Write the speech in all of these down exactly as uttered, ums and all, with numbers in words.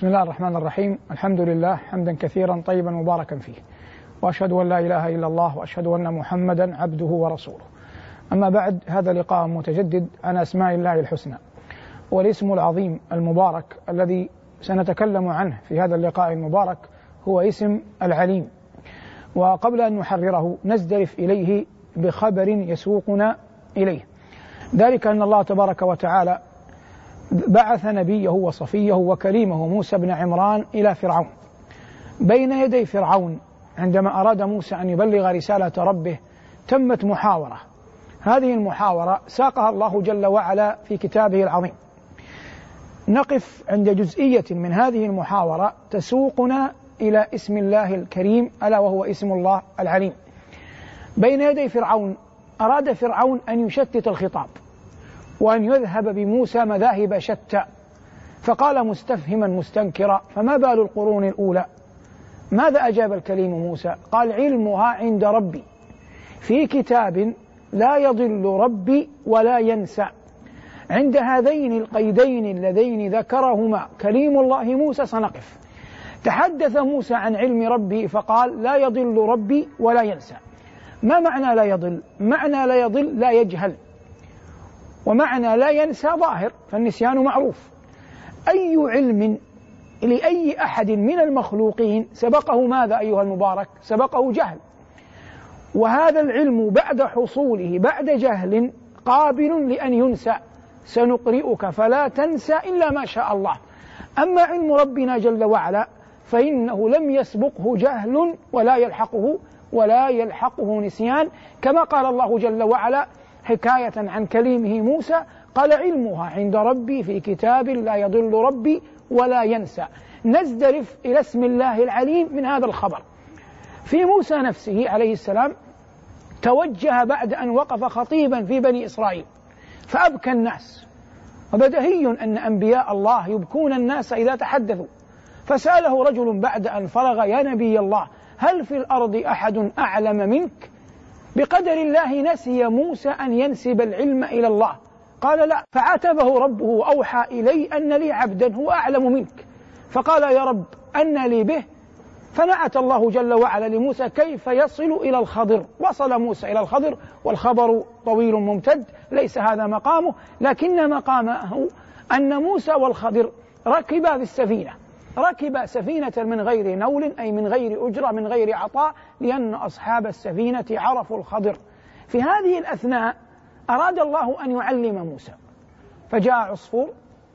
بسم الله الرحمن الرحيم. الحمد لله حمدا كثيرا طيبا مباركا فيه، وأشهد أن لا إله إلا الله، وأشهد أن محمدا عبده ورسوله. أما بعد، هذا لقاء متجدد عن أسماء الله الحسنى، والاسم العظيم المبارك الذي سنتكلم عنه في هذا اللقاء المبارك هو اسم العليم. وقبل أن نحرره نزدرف إليه بخبر يسوقنا إليه، ذلك أن الله تبارك وتعالى بعث نبيه وصفيه وكليمه موسى بن عمران إلى فرعون. بين يدي فرعون عندما أراد موسى أن يبلغ رسالة ربه تمت محاورة، هذه المحاورة ساقها الله جل وعلا في كتابه العظيم. نقف عند جزئية من هذه المحاورة تسوقنا إلى اسم الله الكريم، ألا وهو اسم الله العليم. بين يدي فرعون أراد فرعون أن يشتت الخطاب وأن يذهب بموسى مذاهب شتى، فقال مستفهما مستنكرا: فما بال القرون الأولى؟ ماذا أجاب الكليم موسى؟ قال: علمها عند ربي في كتاب لا يضل ربي ولا ينسى. عند هذين القيدين اللذين ذكرهما كليم الله موسى سنقف. تحدث موسى عن علم ربه فقال: لا يضل ربي ولا ينسى. ما معنى لا يضل؟ معنى لا يضل لا يجهل، ومعنى لا ينسى ظاهر، فالنسيان معروف. أي علم لأي أحد من المخلوقين سبقه ماذا أيها المبارك؟ سبقه جهل، وهذا العلم بعد حصوله بعد جهل قابل لأن ينسى. سنقرئك فلا تنسى إلا ما شاء الله. أما علم ربنا جل وعلا فإنه لم يسبقه جهل ولا يلحقه ولا يلحقه نسيان، كما قال الله جل وعلا حكاية عن كليمه موسى: قال: علمها عند ربي في كتاب لا يضل ربي ولا ينسى. نزدرف إلى اسم الله العليم من هذا الخبر. في موسى نفسه عليه السلام توجه بعد أن وقف خطيبا في بني إسرائيل فأبكى الناس، وبدهي أن أنبياء الله يبكون الناس إذا تحدثوا، فسأله رجل بعد أن فرغ: يا نبي الله، هل في الأرض أحد أعلم منك؟ بقدر الله نسي موسى أن ينسب العلم إلى الله، قال: لا. فعاتبه ربه وأوحى إلي أن لي عبدا هو أعلم منك، فقال: يا رب أن لي به؟ فنعت الله جل وعلا لموسى كيف يصل إلى الخضر. وصل موسى إلى الخضر، والخبر طويل ممتد ليس هذا مقامه، لكن مقامه أن موسى والخضر ركبا في السفينة، ركب سفينة من غير نول، أي من غير أجرة من غير عطاء، لأن أصحاب السفينة عرفوا الخضر. في هذه الأثناء أراد الله أن يعلم موسى، فجاء عصفور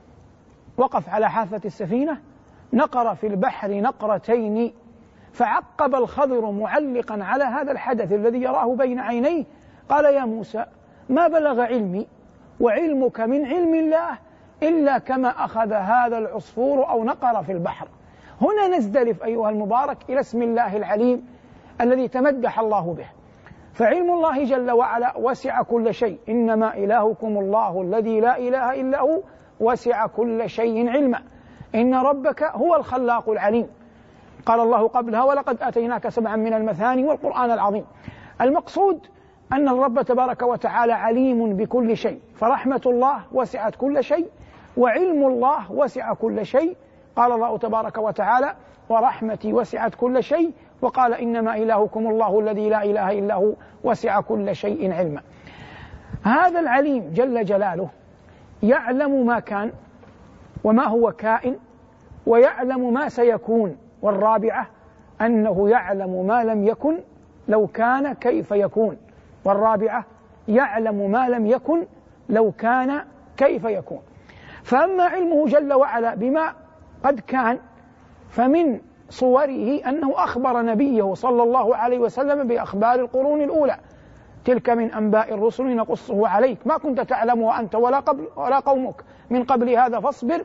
وقف على حافة السفينة، نقر في البحر نقرتين، فعقب الخضر معلقا على هذا الحدث الذي يراه بين عينيه، قال: يا موسى، ما بلغ علمي وعلمك من علم الله إلا كما أخذ هذا العصفور أو نقر في البحر. هنا نزدلف أيها المبارك إلى اسم الله العليم الذي تمدح الله به. فعلم الله جل وعلا وسع كل شيء، إنما إلهكم الله الذي لا إله إلا هو وسع كل شيء علما، إن ربك هو الخلاق العليم. قال الله قبلها: ولقد آتيناك سبعا من المثاني والقرآن العظيم. المقصود أن الرب تبارك وتعالى عليم بكل شيء، فرحمة الله وسعت كل شيء، وعلم الله وسع كل شيء. قال الله تبارك وتعالى: ورحمتي وسعت كل شيء، وقال: إنما إلهكم الله الذي لا إله إلا هو وسع كل شيء علما. هذا العليم جل جلاله يعلم ما كان وما هو كائن، ويعلم ما سيكون. والرابعة أنه يعلم ما لم يكن لو كان كيف يكون. والرابعة يعلم ما لم يكن لو كان كيف يكون. فأما علمه جل وعلا بما قد كان فمن صوره أنه أخبر نبيه صلى الله عليه وسلم بأخبار القرون الأولى: تلك من أنباء الرسل نقصه عليك ما كنت تعلمه أنت ولا قبل ولا قومك من قبل هذا فاصبر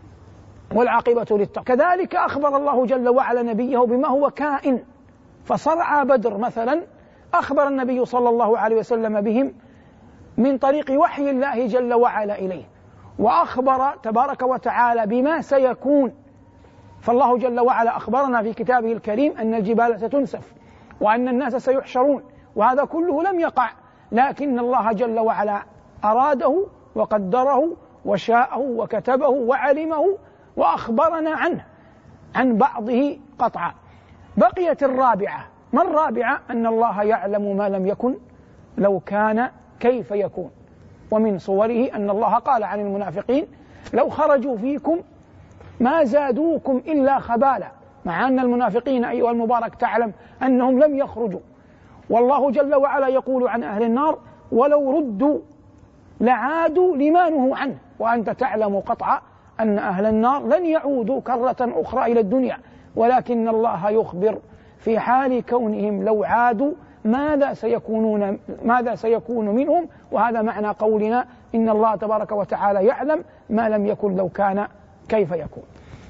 والعاقبة للتقوى. كذلك أخبر الله جل وعلا نبيه بما هو كائن، فصرع بدر مثلا أخبر النبي صلى الله عليه وسلم بهم من طريق وحي الله جل وعلا إليه، وأخبر تبارك وتعالى بما سيكون. فالله جل وعلا أخبرنا في كتابه الكريم أن الجبال ستنسف وأن الناس سيحشرون، وهذا كله لم يقع، لكن الله جل وعلا أراده وقدره وشاءه وكتبه وعلمه وأخبرنا عنه. عن بعضه قطعا. بقيت الرابعة. ما الرابعة؟ أن الله يعلم ما لم يكن لو كان كيف يكون. ومن صوره أن الله قال عن المنافقين لو خرجوا فيكم ما زادوكم إلا خبالا، مع أن المنافقين أيها المبارك تعلم أنهم لم يخرجوا. والله جل وعلا يقول عن أهل النار ولو ردوا لعادوا لما نهوا عنه، وأنت تعلم قطعا أن أهل النار لن يعودوا كرة أخرى إلى الدنيا، ولكن الله يخبر في حال كونهم لو عادوا ماذا سيكونون ماذا سيكون منهم. وهذا معنى قولنا إن الله تبارك وتعالى يعلم ما لم يكن لو كان كيف يكون.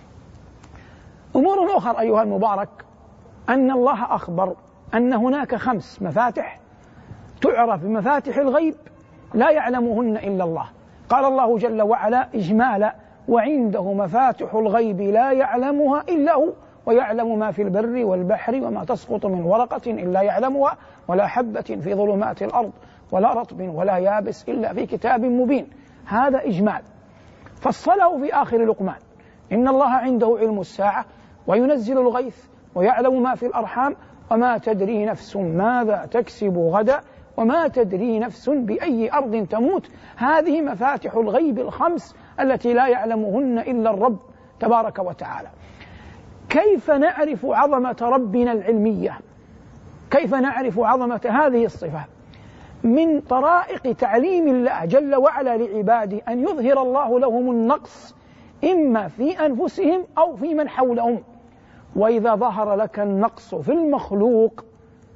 أمور أخرى أيها المبارك، أن الله أخبر أن هناك خمس مفاتح تعرف بمفاتح الغيب لا يعلمهن إلا الله. قال الله جل وعلا إجمالا وعنده مفاتح الغيب لا يعلمها إلا هو ويعلم ما في البر والبحر وما تسقط من ورقة إلا يعلمها ولا حبة في ظلمات الأرض ولا رطب ولا يابس إلا في كتاب مبين. هذا إجمال. فصله في آخر لقمان إن الله عنده علم الساعة وينزل الغيث ويعلم ما في الأرحام وما تدري نفس ماذا تكسب غدا وما تدري نفس بأي أرض تموت. هذه مفاتح الغيب الخمس التي لا يعلمهن إلا الرب تبارك وتعالى. كيف نعرف عظمة ربنا العلمية؟ كيف نعرف عظمة هذه الصفة؟ من طرائق تعليم الله جل وعلا لعباده أن يظهر الله لهم النقص إما في أنفسهم أو في من حولهم. وإذا ظهر لك النقص في المخلوق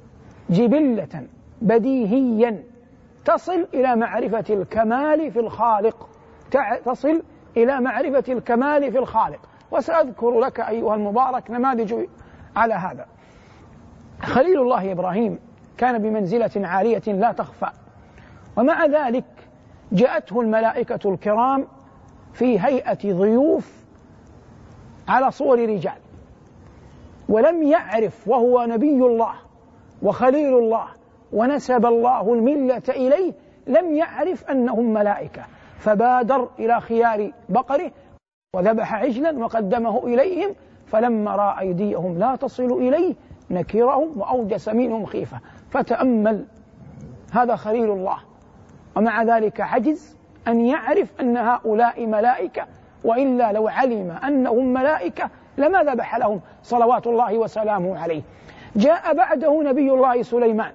جبلة بديهيا تصل إلى معرفة الكمال في الخالق تصل إلى معرفة الكمال في الخالق. وسأذكر لك أيها المبارك نماذج على هذا. خليل الله إبراهيم كان بمنزلة عالية لا تخفى، ومع ذلك جاءته الملائكة الكرام في هيئة ضيوف على صور رجال، ولم يعرف وهو نبي الله وخليل الله ونسب الله الملة إليه، لم يعرف أنهم ملائكة، فبادر إلى خيار بقره وذبح عجلا وقدمه إليهم، فلما رأى أيديهم لا تصل إليه نكرهم وأوجس منهم خيفة. فتأمل، هذا خليل الله، ومع ذلك عجز أن يعرف أن هؤلاء ملائكة، وإلا لو علم أنهم ملائكة لما ذبح لهم صلوات الله وسلامه عليه. جاء بعده نبي الله سليمان،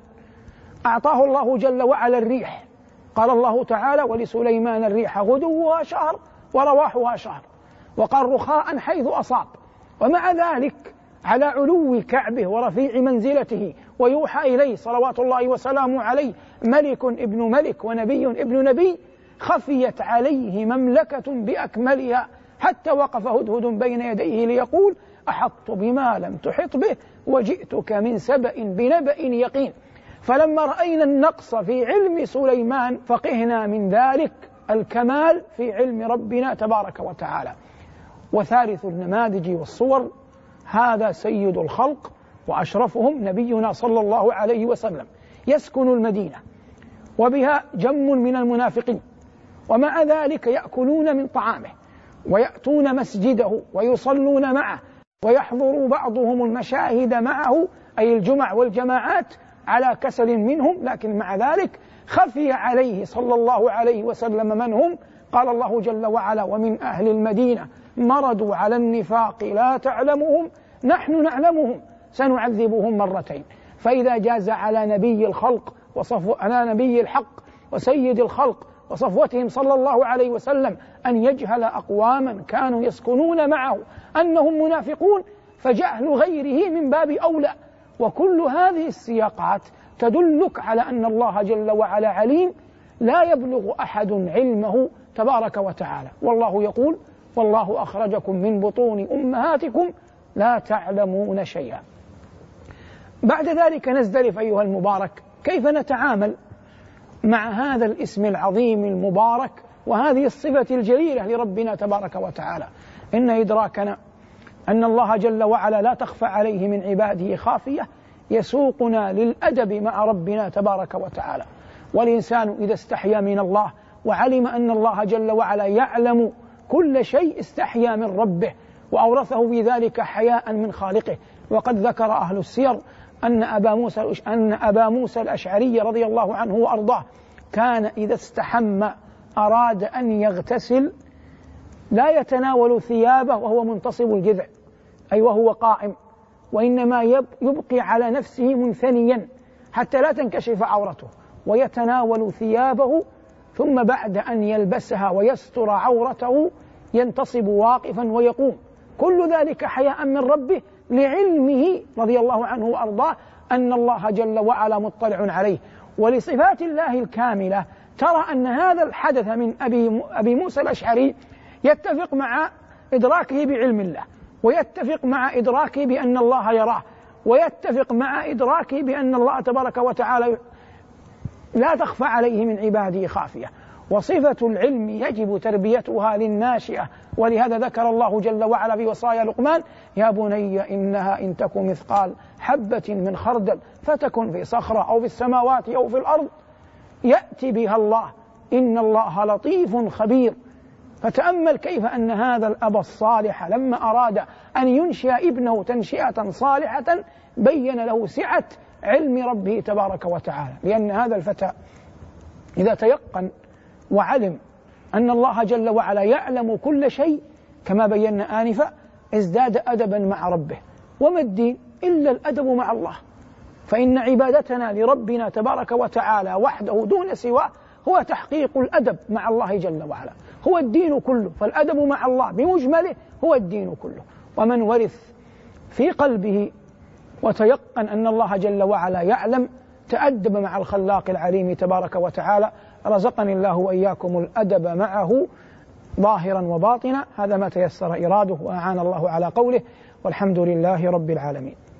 أعطاه الله جل وعلا الريح، قال الله تعالى ولسليمان الريح غدوها شهر ورواحها شهر وقال رخاء حيث أصاب. ومع ذلك على علو كعبه ورفيع منزلته ويوحى إليه صلوات الله وسلامه عليه ملك ابن ملك ونبي ابن نبي، خفيت عليه مملكة بأكملها حتى وقف هدهد بين يديه ليقول أحطت بما لم تحط به وجئتك من سبأ بنبأ يقين. فلما رأينا النقص في علم سليمان فقهنا من ذلك الكمال في علم ربنا تبارك وتعالى. وثالث النماذج والصور، هذا سيد الخلق وأشرفهم نبينا صلى الله عليه وسلم، يسكن المدينة وبها جم من المنافقين، ومع ذلك يأكلون من طعامه ويأتون مسجده ويصلون معه ويحضر بعضهم المشاهد معه أي الجمع والجماعات على كسل منهم، لكن مع ذلك خفي عليه صلى الله عليه وسلم من هم. قال الله جل وعلا ومن أهل المدينة مرضوا على النفاق لا تعلمهم نحن نعلمهم سنعذبهم مرتين. فإذا جاز على نبي الخلق وصفو على نبي الحق وسيد الخلق وصفوتهم صلى الله عليه وسلم أن يجهل أقواما كانوا يسكنون معه أنهم منافقون، فجهل غيره من باب أولى. وكل هذه السياقات تدلك على أن الله جل وعلا عليم لا يبلغ أحد علمه تبارك وتعالى. والله يقول والله أخرجكم من بطون أمهاتكم لا تعلمون شيئا. بعد ذلك نزدلف أيها المبارك كيف نتعامل مع هذا الاسم العظيم المبارك وهذه الصفة الجليلة لربنا تبارك وتعالى. إن إدراكنا أن الله جل وعلا لا تخفى عليه من عباده خافية يسوقنا للأدب مع ربنا تبارك وتعالى. والإنسان إذا استحيا من الله وعلم أن الله جل وعلا يعلم كل شيء استحيا من ربه وأورثه في ذلك حياء من خالقه. وقد ذكر أهل السير أن أبا موسى أن أبا موسى الأشعري رضي الله عنه وأرضاه كان إذا استحم أراد أن يغتسل لا يتناول ثيابه وهو منتصب الجذع أي وهو قائم، وإنما يبقي على نفسه منثنيا حتى لا تنكشف عورته، ويتناول ثيابه ثم بعد أن يلبسها ويستر عورته ينتصب واقفا ويقوم، كل ذلك حياء من ربه لعلمه رضي الله عنه وأرضاه أن الله جل وعلا مطلع عليه. ولصفات الله الكاملة ترى أن هذا الحدث من أبي, أبي موسى الأشعري يتفق مع إدراكه بعلم الله، ويتفق مع إدراكه بأن الله يراه، ويتفق مع إدراكه بأن الله تبارك وتعالى لا تخفى عليه من عباده خافية. وصفة العلم يجب تربيتها للناشئة، ولهذا ذكر الله جل وعلا في وصايا لقمان: يا بني إنها إن تك مثقال حبة من خردل فتكن في صخرة أو في السماوات أو في الأرض يأتي بها الله إن الله لطيف خبير. فتأمل كيف أن هذا الأب الصالح لما أراد أن ينشئ ابنه تنشئة صالحة بين له سعة علم ربه تبارك وتعالى، لأن هذا الفتى إذا تيقن وعلم أن الله جل وعلا يعلم كل شيء كما بينا آنفا ازداد أدبا مع ربه. وما الدين إلا الأدب مع الله، فإن عبادتنا لربنا تبارك وتعالى وحده دون سواه هو تحقيق الأدب مع الله جل وعلا، هو الدين كله. فالأدب مع الله بمجمله هو الدين كله. ومن ورث في قلبه وتيقن أن الله جل وعلا يعلم تأدب مع الخلاق العليم تبارك وتعالى. رزقني الله وإياكم الأدب معه ظاهرا وباطنا. هذا ما تيسر إراده وأعان الله على قوله، والحمد لله رب العالمين.